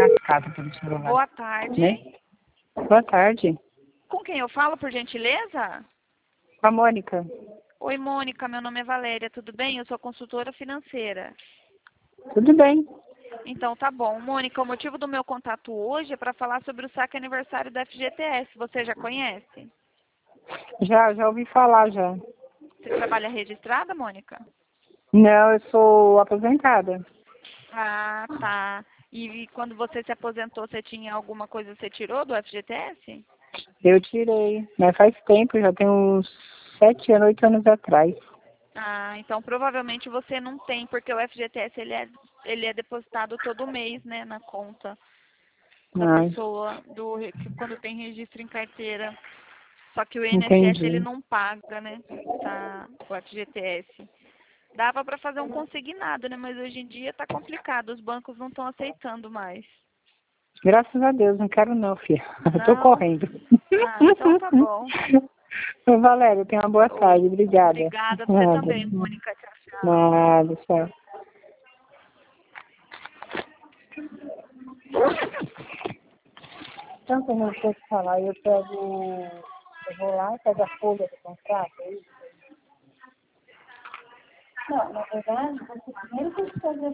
cascata pelo celular. Boa tarde. Né? Boa tarde. Com quem eu falo, por gentileza? Com a Mônica. Oi, Mônica, meu nome é Valéria, tudo bem? Eu sou consultora financeira. Tudo bem. Então, tá bom. Mônica, o motivo do meu contato hoje é para falar sobre o saque aniversário da FGTS. Você já conhece? Já ouvi falar já. Você trabalha registrada, Mônica? Não, eu sou aposentada. Ah, tá. E quando você se aposentou, você tinha alguma coisa que você tirou do FGTS? Eu tirei, mas faz tempo, já tem uns 7 anos, 8 anos atrás. Ah, então provavelmente você não tem, porque o FGTS ele é depositado todo mês, né, na conta da Ai, pessoa quando tem registro em carteira. Só que o INSS ele entendi. não paga, né, o FGTS. Dava para fazer um consignado, né, mas hoje em dia tá complicado, os bancos não estão aceitando mais. Graças a Deus, não quero não, filha. Eu tô Não? correndo. Ah, então tá bom. Ô, Valéria, tenha uma boa tarde. Obrigada. Obrigada, você Nada. também, Mônica. Tchau, tchau. Nada, tchau. Então, como eu vou te falar, eu vou lá, pego a folha do contrato, é isso? Não, na verdade, você primeiro tem que fazer